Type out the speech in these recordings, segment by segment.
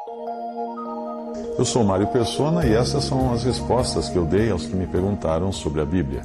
Eu sou Mário Persona e essas são as respostas que eu dei aos que me perguntaram sobre a Bíblia.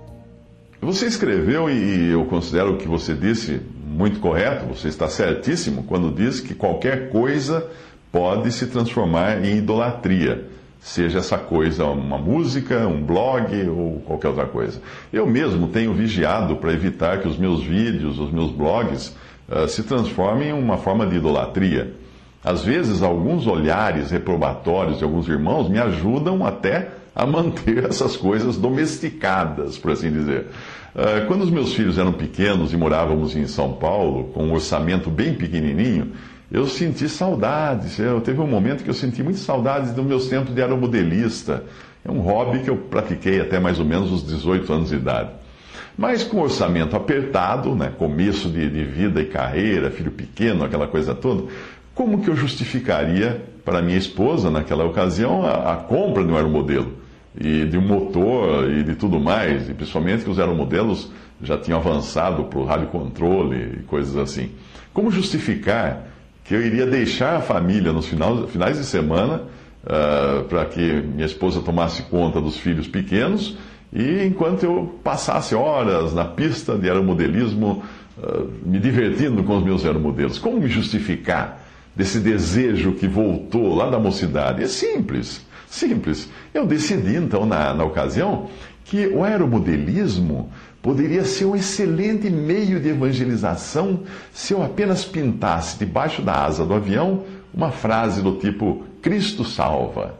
Você escreveu, e eu considero o que você disse muito correto, você está certíssimo, quando diz que qualquer coisa pode se transformar em idolatria. Seja essa coisa uma música, um blog ou qualquer outra coisa. Eu mesmo tenho vigiado para evitar que os meus vídeos, os meus blogs, se transformem em uma forma de idolatria. Às vezes, alguns olhares reprobatórios de alguns irmãos me ajudam até a manter essas coisas domesticadas, por assim dizer. Quando os meus filhos eram pequenos e morávamos em São Paulo, com um orçamento bem pequenininho, eu senti saudades. Teve um momento que eu senti muitas saudades dos meus tempos de aeromodelista. É um hobby que eu pratiquei até mais ou menos os 18 anos de idade. Mas com orçamento apertado, né, começo de vida e carreira, filho pequeno, aquela coisa toda, como que eu justificaria para minha esposa, naquela ocasião, a compra de um aeromodelo? E de um motor e de tudo mais, e principalmente que os aeromodelos já tinham avançado para o rádio controle e coisas assim. Como justificar que eu iria deixar a família nos finais de semana para que minha esposa tomasse conta dos filhos pequenos e enquanto eu passasse horas na pista de aeromodelismo me divertindo com os meus aeromodelos? Como me justificar desse desejo que voltou lá da mocidade? É simples. Simples. Eu decidi, então, na ocasião, que o aeromodelismo poderia ser um excelente meio de evangelização se eu apenas pintasse debaixo da asa do avião uma frase do tipo: Cristo salva.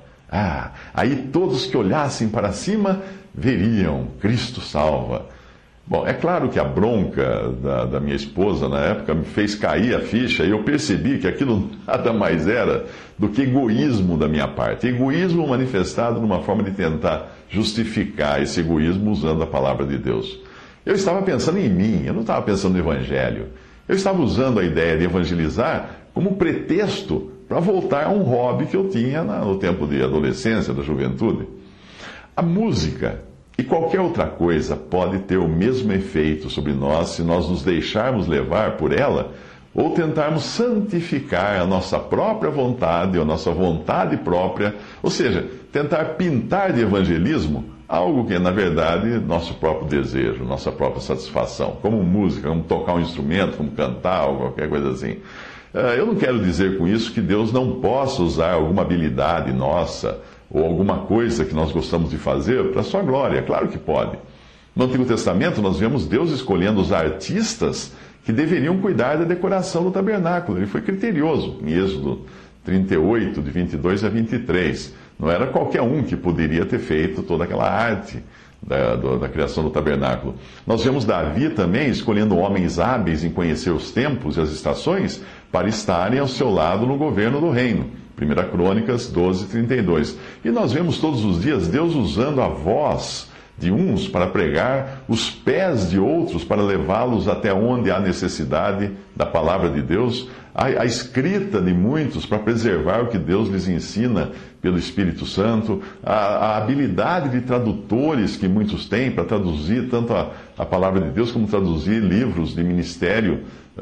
Aí todos que olhassem para cima veriam: Cristo salva. Bom, é claro que a bronca da minha esposa na época me fez cair a ficha e eu percebi que aquilo nada mais era do que egoísmo da minha parte. Egoísmo manifestado numa forma de tentar justificar esse egoísmo usando a palavra de Deus. Eu estava pensando em mim, eu não estava pensando no Evangelho. Eu estava usando a ideia de evangelizar como pretexto para voltar a um hobby que eu tinha no tempo de adolescência, da juventude. A música e qualquer outra coisa pode ter o mesmo efeito sobre nós se nós nos deixarmos levar por ela ou tentarmos santificar a nossa própria vontade, ou a nossa vontade própria, ou seja, tentar pintar de evangelismo algo que é, na verdade, nosso próprio desejo, nossa própria satisfação, como música, como tocar um instrumento, como cantar, ou qualquer coisa assim. Eu não quero dizer com isso que Deus não possa usar alguma habilidade nossa ou alguma coisa que nós gostamos de fazer para a sua glória. Claro que pode. No Antigo Testamento, nós vemos Deus escolhendo os artistas que deveriam cuidar da decoração do tabernáculo. Ele foi criterioso, em Êxodo 38, de 22 a 23. Não era qualquer um que poderia ter feito toda aquela arte da criação do tabernáculo. Nós vemos Davi também escolhendo homens hábeis em conhecer os tempos e as estações para estarem ao seu lado no governo do reino. 1 Crônicas 12, 32. E nós vemos todos os dias Deus usando a voz de uns para pregar, os pés de outros para levá-los até onde há necessidade da palavra de Deus, a escrita de muitos para preservar o que Deus lhes ensina pelo Espírito Santo, a habilidade de tradutores que muitos têm para traduzir tanto a palavra de Deus como traduzir livros de ministério,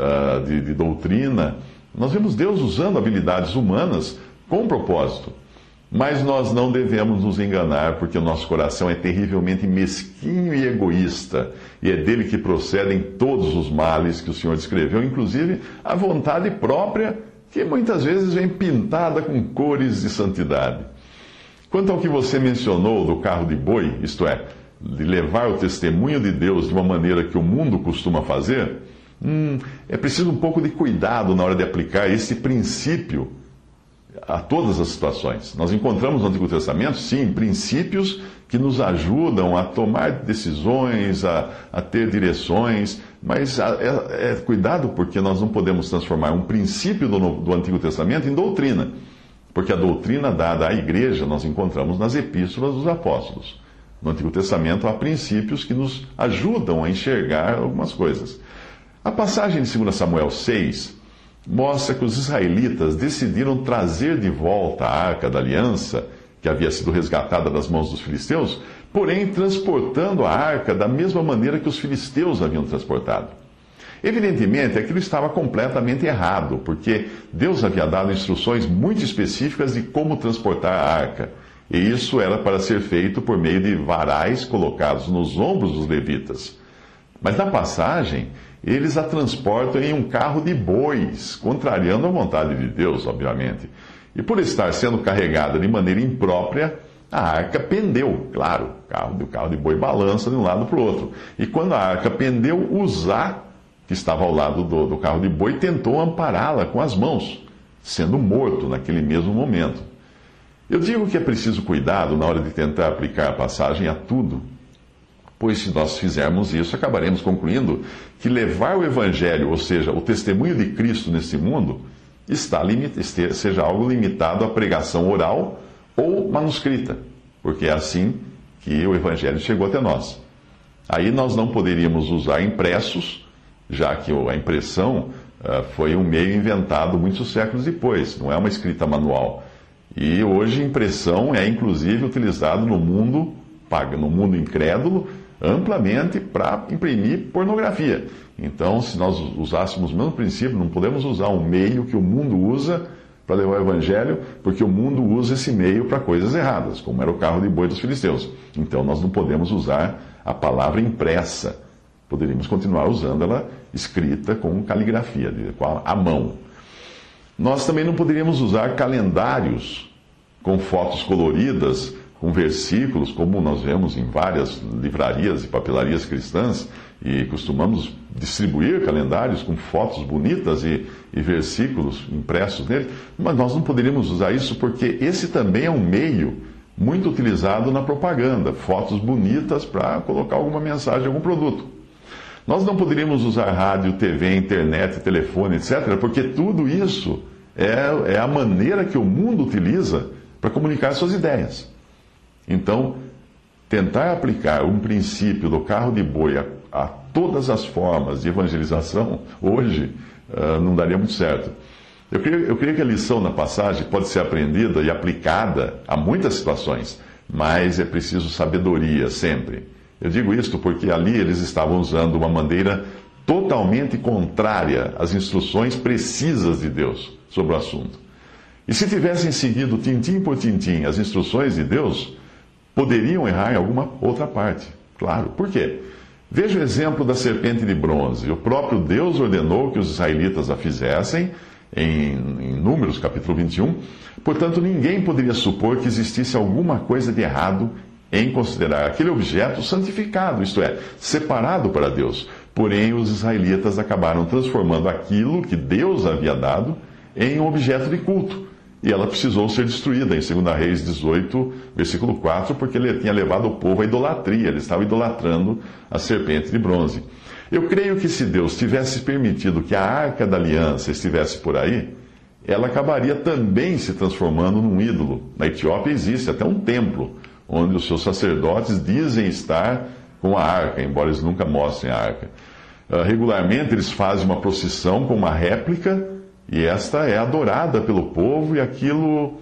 de doutrina. Nós vemos Deus usando habilidades humanas com propósito. Mas nós não devemos nos enganar, porque o nosso coração é terrivelmente mesquinho e egoísta, e é dele que procedem todos os males que o Senhor descreveu, inclusive a vontade própria, que muitas vezes vem pintada com cores de santidade. Quanto ao que você mencionou do carro de boi, isto é, de levar o testemunho de Deus de uma maneira que o mundo costuma fazer, é preciso um pouco de cuidado na hora de aplicar esse princípio a todas as situações. Nós encontramos no Antigo Testamento, sim, princípios que nos ajudam a tomar decisões, a ter direções, mas cuidado, porque nós não podemos transformar um princípio do Antigo Testamento em doutrina, porque a doutrina dada à igreja nós encontramos nas epístolas dos apóstolos. No Antigo Testamento há princípios que nos ajudam a enxergar algumas coisas. A passagem de 2 Samuel 6 mostra que os israelitas decidiram trazer de volta a Arca da Aliança, que havia sido resgatada das mãos dos filisteus, porém transportando a arca da mesma maneira que os filisteus haviam transportado. Evidentemente, aquilo estava completamente errado, porque Deus havia dado instruções muito específicas de como transportar a arca. E isso era para ser feito por meio de varais colocados nos ombros dos levitas. Mas na passagem, eles a transportam em um carro de bois, contrariando a vontade de Deus, obviamente. E por estar sendo carregada de maneira imprópria, a arca pendeu. Claro, o carro de boi balança de um lado para o outro. E quando a arca pendeu, Uzá, que estava ao lado do carro de boi, tentou ampará-la com as mãos, sendo morto naquele mesmo momento. Eu digo que é preciso cuidado na hora de tentar aplicar a passagem a tudo, pois se nós fizermos isso, acabaremos concluindo que levar o Evangelho, ou seja, o testemunho de Cristo nesse mundo, seja algo limitado à pregação oral ou manuscrita, porque é assim que o Evangelho chegou até nós. Aí nós não poderíamos usar impressos, já que a impressão foi um meio inventado muitos séculos depois, não é uma escrita manual. E hoje impressão é inclusive utilizado no mundo incrédulo amplamente para imprimir pornografia. Então, se nós usássemos o mesmo princípio, não podemos usar um meio que o mundo usa para levar o Evangelho, porque o mundo usa esse meio para coisas erradas, como era o carro de boi dos filisteus. Então, nós não podemos usar a palavra impressa. Poderíamos continuar usando ela escrita com caligrafia, com a mão. Nós também não poderíamos usar calendários com fotos coloridas, com versículos, como nós vemos em várias livrarias e papelarias cristãs, e costumamos distribuir calendários com fotos bonitas e versículos impressos nele, mas nós não poderíamos usar isso porque esse também é um meio muito utilizado na propaganda, fotos bonitas para colocar alguma mensagem, algum produto. Nós não poderíamos usar rádio, TV, internet, telefone, etc., porque tudo isso é a maneira que o mundo utiliza para comunicar suas ideias. Então, tentar aplicar um princípio do carro de boi a todas as formas de evangelização, hoje, não daria muito certo. Eu creio que a lição na passagem pode ser aprendida e aplicada a muitas situações, mas é preciso sabedoria sempre. Eu digo isto porque ali eles estavam usando uma maneira totalmente contrária às instruções precisas de Deus sobre o assunto. E se tivessem seguido tintim por tintim as instruções de Deus, poderiam errar em alguma outra parte. Claro. Por quê? Veja o exemplo da serpente de bronze. O próprio Deus ordenou que os israelitas a fizessem, em Números capítulo 21. Portanto, ninguém poderia supor que existisse alguma coisa de errado em considerar aquele objeto santificado, isto é, separado para Deus. Porém, os israelitas acabaram transformando aquilo que Deus havia dado em um objeto de culto. E ela precisou ser destruída, em 2 Reis 18, versículo 4, porque ele tinha levado o povo à idolatria, ele estava idolatrando a serpente de bronze. Eu creio que se Deus tivesse permitido que a Arca da Aliança estivesse por aí, ela acabaria também se transformando num ídolo. Na Etiópia existe até um templo, onde os seus sacerdotes dizem estar com a arca, embora eles nunca mostrem a arca. Regularmente eles fazem uma procissão com uma réplica, e esta é adorada pelo povo, e aquilo,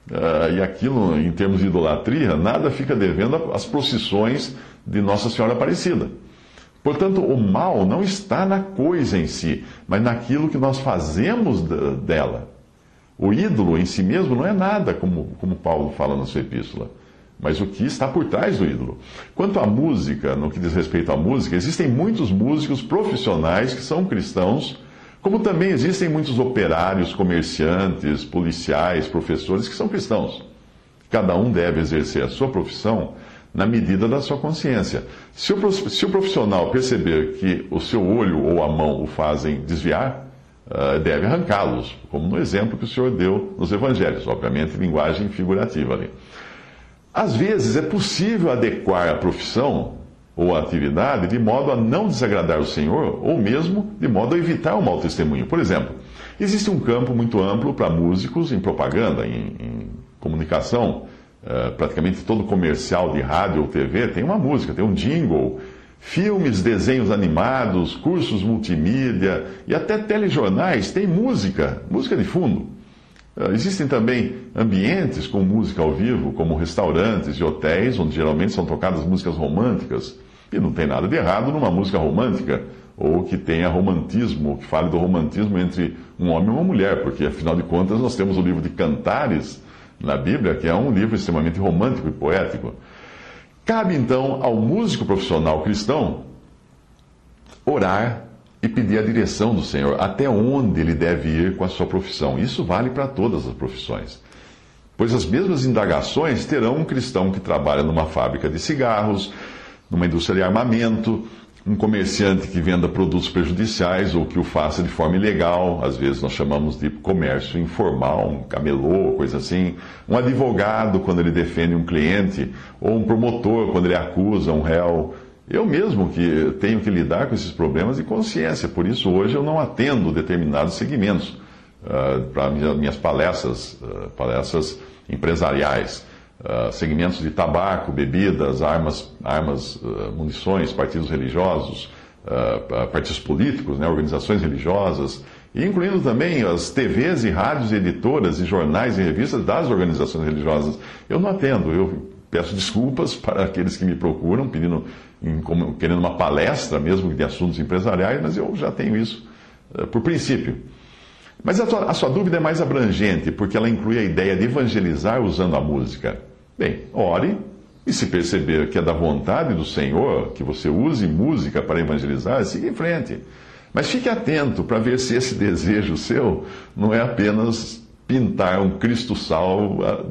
em termos de idolatria, nada fica devendo às procissões de Nossa Senhora Aparecida. Portanto, o mal não está na coisa em si, mas naquilo que nós fazemos dela. O ídolo em si mesmo não é nada, como Paulo fala na sua epístola, mas o que está por trás do ídolo. Quanto à música, no que diz respeito à música, existem muitos músicos profissionais que são cristãos, como também existem muitos operários, comerciantes, policiais, professores que são cristãos. Cada um deve exercer a sua profissão na medida da sua consciência. Se o profissional perceber que o seu olho ou a mão o fazem desviar, deve arrancá-los, como no exemplo que o Senhor deu nos evangelhos, obviamente linguagem figurativa ali. Às vezes é possível adequar a profissão ou a atividade de modo a não desagradar o Senhor, ou mesmo de modo a evitar o mau testemunho. Por exemplo, existe um campo muito amplo para músicos em propaganda, em comunicação. Praticamente todo comercial de rádio ou TV tem uma música, tem um jingle. Filmes, desenhos animados, cursos multimídia e até telejornais têm música de fundo. Existem também ambientes com música ao vivo, como restaurantes e hotéis, onde geralmente são tocadas músicas românticas. E não tem nada de errado numa música romântica, ou que tenha romantismo, ou que fale do romantismo entre um homem e uma mulher, porque afinal de contas nós temos o livro de Cantares na Bíblia, que é um livro extremamente romântico e poético. Cabe então ao músico profissional cristão orar e pedir a direção do Senhor, até onde ele deve ir com a sua profissão. Isso vale para todas as profissões. Pois as mesmas indagações terão um cristão que trabalha numa fábrica de cigarros, numa indústria de armamento, um comerciante que venda produtos prejudiciais ou que o faça de forma ilegal, às vezes nós chamamos de comércio informal, um camelô, coisa assim, um advogado quando ele defende um cliente, ou um promotor quando ele acusa um réu. Eu mesmo que tenho que lidar com esses problemas de consciência, por isso hoje eu não atendo determinados segmentos para minhas palestras empresariais. Segmentos de tabaco, bebidas, armas, munições, partidos religiosos, partidos políticos, né, organizações religiosas, e incluindo também as TVs e rádios, editoras e jornais e revistas das organizações religiosas. Eu não atendo, eu peço desculpas para aqueles que me procuram, querendo uma palestra mesmo de assuntos empresariais, mas eu já tenho isso por princípio. Mas a sua dúvida é mais abrangente, porque ela inclui a ideia de evangelizar usando a música. Bem, ore, e se perceber que é da vontade do Senhor que você use música para evangelizar, siga em frente. Mas fique atento para ver se esse desejo seu não é apenas pintar um Cristo salva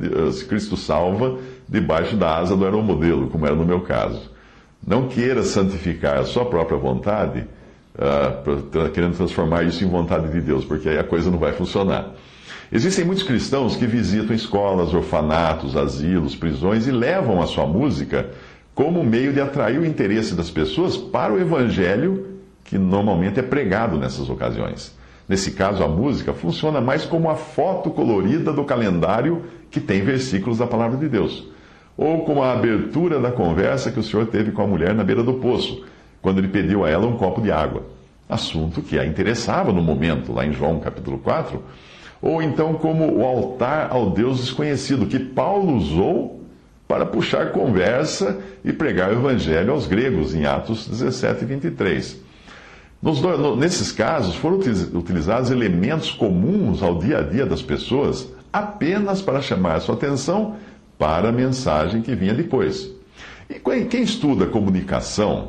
debaixo da asa do aeromodelo, como era no meu caso. Não queira santificar a sua própria vontade, querendo transformar isso em vontade de Deus, porque aí a coisa não vai funcionar. Existem muitos cristãos que visitam escolas, orfanatos, asilos, prisões e levam a sua música como meio de atrair o interesse das pessoas para o evangelho que normalmente é pregado nessas ocasiões. Nesse caso, a música funciona mais como a foto colorida do calendário que tem versículos da palavra de Deus, ou como a abertura da conversa que o Senhor teve com a mulher na beira do poço, quando ele pediu a ela um copo de água, assunto que a interessava no momento, lá em João capítulo 4, ou então como o altar ao Deus desconhecido, que Paulo usou para puxar conversa e pregar o evangelho aos gregos, em Atos 17 e 23. Nesses casos, foram utilizados elementos comuns ao dia a dia das pessoas apenas para chamar a sua atenção para a mensagem que vinha depois. E quem estuda comunicação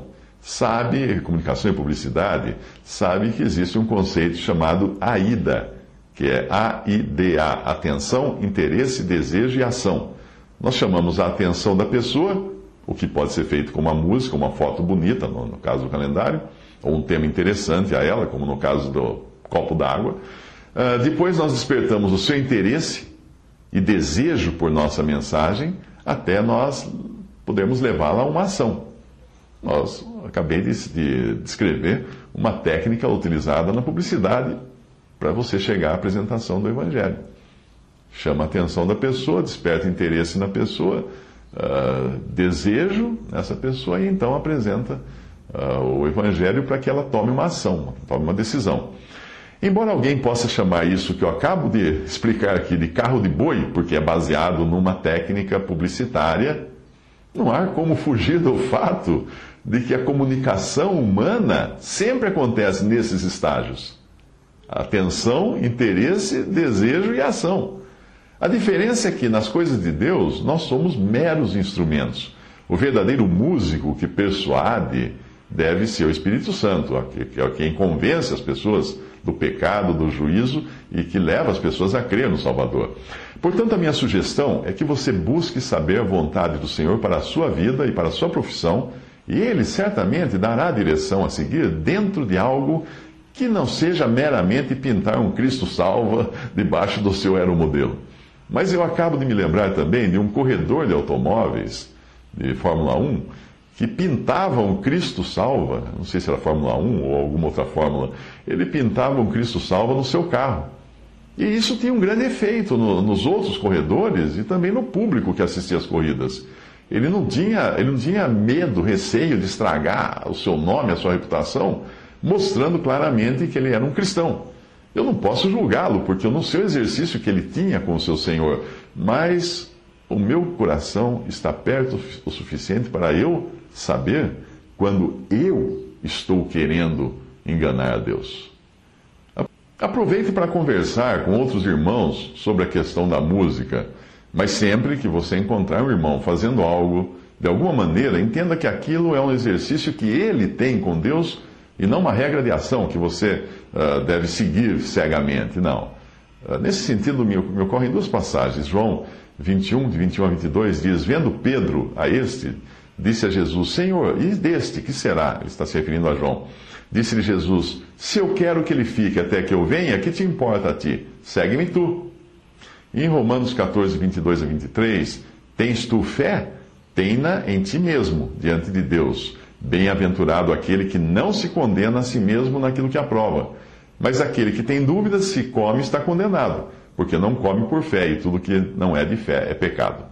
e publicidade, sabe que existe um conceito chamado AIDA, que é AIDA, atenção, interesse, desejo e ação. Nós chamamos a atenção da pessoa, o que pode ser feito com uma música, uma foto bonita, no caso do calendário, ou um tema interessante a ela, como no caso do copo d'água. Depois nós despertamos o seu interesse e desejo por nossa mensagem, até nós podermos levá-la a uma ação. Acabei de descrever uma técnica utilizada na publicidade para você chegar à apresentação do Evangelho. Chama a atenção da pessoa, desperta interesse na pessoa, desejo nessa pessoa e então apresenta o Evangelho para que ela tome uma ação, tome uma decisão. Embora alguém possa chamar isso que eu acabo de explicar aqui de carro de boi, porque é baseado numa técnica publicitária, não há como fugir do fato de que a comunicação humana sempre acontece nesses estágios: atenção, interesse, desejo e ação. A diferença é que nas coisas de Deus nós somos meros instrumentos. O verdadeiro músico que persuade deve ser o Espírito Santo, que é quem convence as pessoas do pecado, do juízo e que leva as pessoas a crer no Salvador. Portanto, a minha sugestão é que você busque saber a vontade do Senhor para a sua vida e para a sua profissão, e Ele certamente dará a direção a seguir dentro de algo que não seja meramente pintar um Cristo salva debaixo do seu aeromodelo. Mas eu acabo de me lembrar também de um corredor de automóveis de Fórmula 1 que pintava um Cristo salva, não sei se era Fórmula 1 ou alguma outra fórmula, ele pintava um Cristo salva no seu carro. E isso tinha um grande efeito nos outros corredores e também no público que assistia às corridas. Ele não tinha medo, receio de estragar o seu nome, a sua reputação, mostrando claramente que ele era um cristão. Eu não posso julgá-lo, porque eu não sei o exercício que ele tinha com o seu Senhor, mas o meu coração está perto o suficiente para eu saber quando eu estou querendo enganar a Deus. Aproveite para conversar com outros irmãos sobre a questão da música, mas sempre que você encontrar um irmão fazendo algo, de alguma maneira, entenda que aquilo é um exercício que ele tem com Deus e não uma regra de ação que você deve seguir cegamente, não. Nesse sentido, me ocorrem duas passagens. João 21, de 21 a 22, diz: Vendo Pedro a este, disse a Jesus: Senhor, e deste, que será? Ele está se referindo a João. Disse-lhe Jesus: Se eu quero que ele fique até que eu venha, que te importa a ti? Segue-me tu. E em Romanos 14, 22 a 23, tens tu fé? Tem-na em ti mesmo, diante de Deus. Bem-aventurado aquele que não se condena a si mesmo naquilo que aprova. Mas aquele que tem dúvidas, se come, está condenado, porque não come por fé, e tudo que não é de fé é pecado.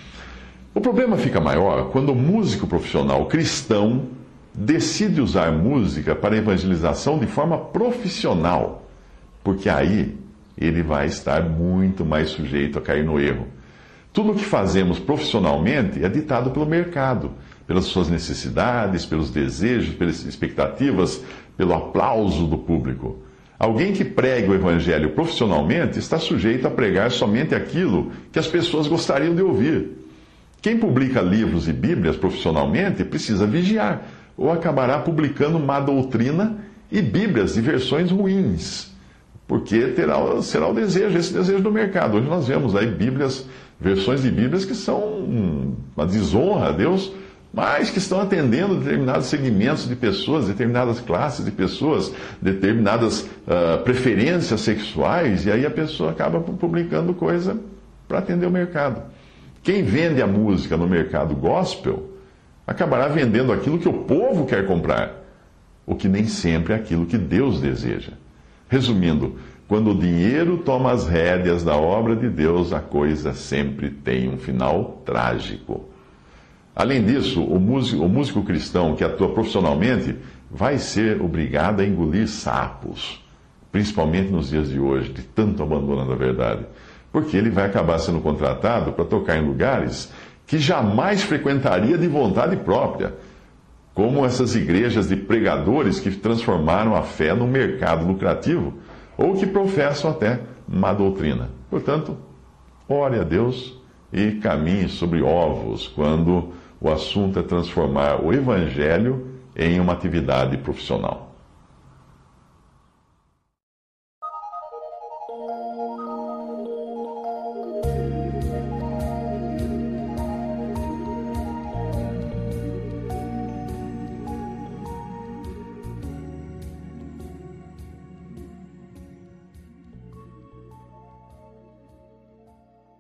O problema fica maior quando o músico profissional cristão decide usar música para evangelização de forma profissional, porque aí ele vai estar muito mais sujeito a cair no erro. Tudo o que fazemos profissionalmente é ditado pelo mercado, pelas suas necessidades, pelos desejos, pelas expectativas, pelo aplauso do público. Alguém que pregue o evangelho profissionalmente está sujeito a pregar somente aquilo que as pessoas gostariam de ouvir. Quem publica livros e bíblias profissionalmente precisa vigiar, ou acabará publicando má doutrina e bíblias de versões ruins, porque será esse desejo do mercado. Hoje nós vemos aí versões de bíblias que são uma desonra a Deus, mas que estão atendendo determinados segmentos de pessoas, determinadas classes de pessoas, determinadas preferências sexuais, e aí a pessoa acaba publicando coisa para atender o mercado. Quem vende a música no mercado gospel acabará vendendo aquilo que o povo quer comprar, o que nem sempre é aquilo que Deus deseja. Resumindo, quando o dinheiro toma as rédeas da obra de Deus, a coisa sempre tem um final trágico. Além disso, o músico cristão que atua profissionalmente vai ser obrigado a engolir sapos, principalmente nos dias de hoje, de tanto abandono da verdade, porque ele vai acabar sendo contratado para tocar em lugares que jamais frequentaria de vontade própria, como essas igrejas de pregadores que transformaram a fé num mercado lucrativo, ou que professam até má doutrina. Portanto, ore a Deus e caminhe sobre ovos quando o assunto é transformar o evangelho em uma atividade profissional.